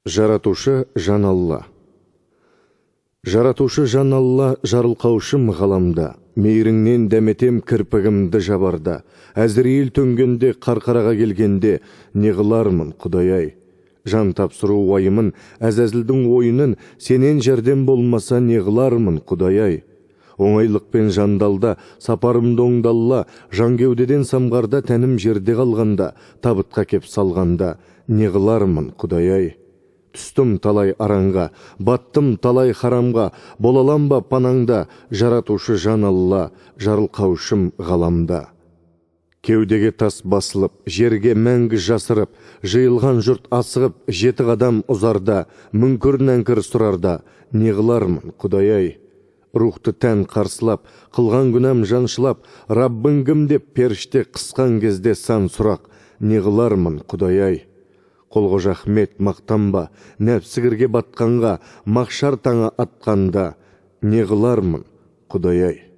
Жаратушы жан Алла. Жаратушы жан Алла, жарылқаушым ғаламда, мейіріңнен дәметем кірпігімді жабарда, әзірейіл төнгенде, қарқараға келгенде, не қылармын, Құдай-ай? Жан тапсыру уайымын, әзәзілдің ойынын, сенен жәрдем болмаса не қылармын, Құдай-ай? Оңайлықпен жандалда, сапарымды оңдалла, жан кеудеден самғарда, тәнім жерде қалғанда, табытқа кеп салғанда, не қылармын, Құдай-ай? Түстім талай аранға, баттым талай харамға, болалам ба панаңда, жаратушы жан Алла, жарылқаушым ғаламда. Кеудеге тас басылып, жерге мәңгі жасырып, жиылған жұрт асығып, жеті қадам ұзарда, мүңкір нәңкір сұрарда, не қылармын, Құдай-ай? Рухты тән қарсылап, қылған күнәм жаншылап, Раббың кім деп періште қысқан кезде сан сұрақ, не қылармын, Құдай-ай? Қолғожа Ахмет мақтанба, нәпсігірге батқанға, мақшар таңа атқанда, не қылармын, Құдай-ай?